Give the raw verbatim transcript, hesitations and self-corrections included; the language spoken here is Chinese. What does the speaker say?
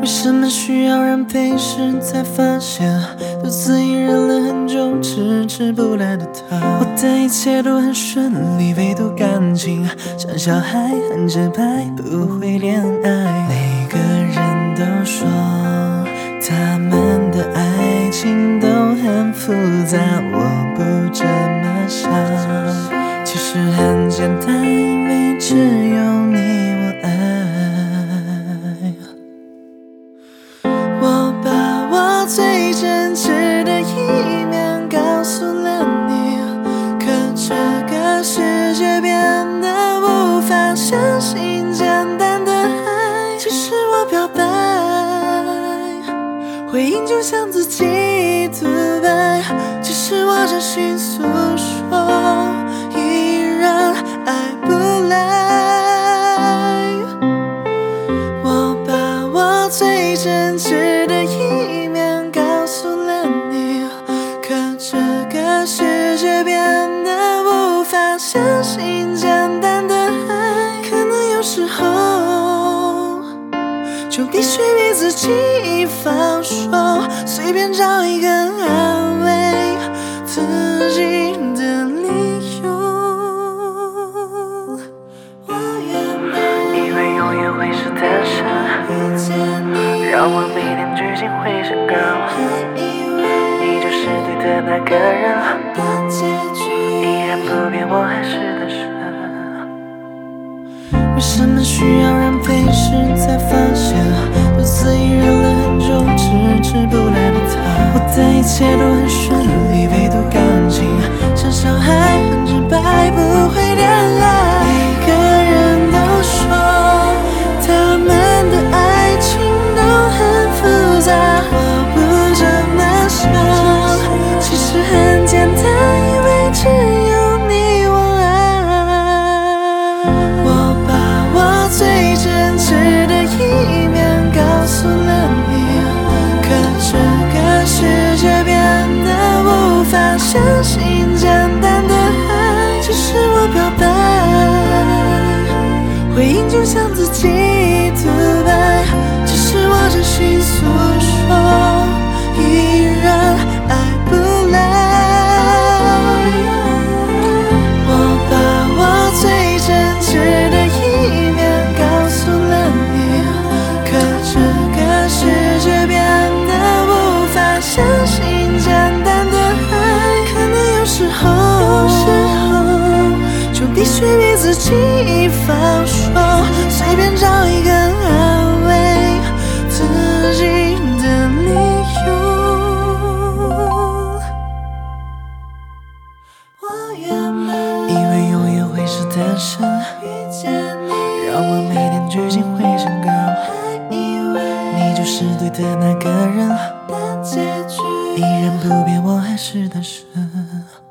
为什么需要人陪时才发现，独自隐忍了很久，迟迟不来的他。我的一切都很顺利，唯独感情像小孩很直白，不会恋爱。每个人都说他们的爱情都很复杂，我不这么想。其实很简单，因为只有你我爱。我把我最真挚的一面告诉了你，可这个世界变得无法相信，简单的爱只是我表白，回应就像自己独白，只是我真心诉说，依然爱不来。我把我最真挚的一面告诉了你，可这个世界变得无法相信，简单的爱可能有时候就必须逼自己放手，随便找一个安慰自己的理由。我原本以为永远会是单身，遇见你让我每天剧情会升高，还以为你就是对的那个人，但结局依然不变，我还是单身。为什么需要人陪时才发现，独自隐忍了很久，迟迟不来的他。我的一切都很顺利，唯独感情像小孩很直白，不会恋爱。每个人都说他们的爱情都很复杂，我不这么想。其实很简单，因为只有你我爱。我把我最真挚的一面告诉了你，可这个世界变得无法相信，简单的爱只是我表白，回应就像自己独白，只是我真心诉说，依然爱不来。我把我最真挚的一面告诉了你，可这个世界变得无法相信，简单的爱可能有时候就必须逼自己放手，随便找一个安慰自己的理由。我原本以为永远会是单身，遇见你让我每天剧情会升高，还以为你就是对的那个人，但结局依然不变，我还是单身。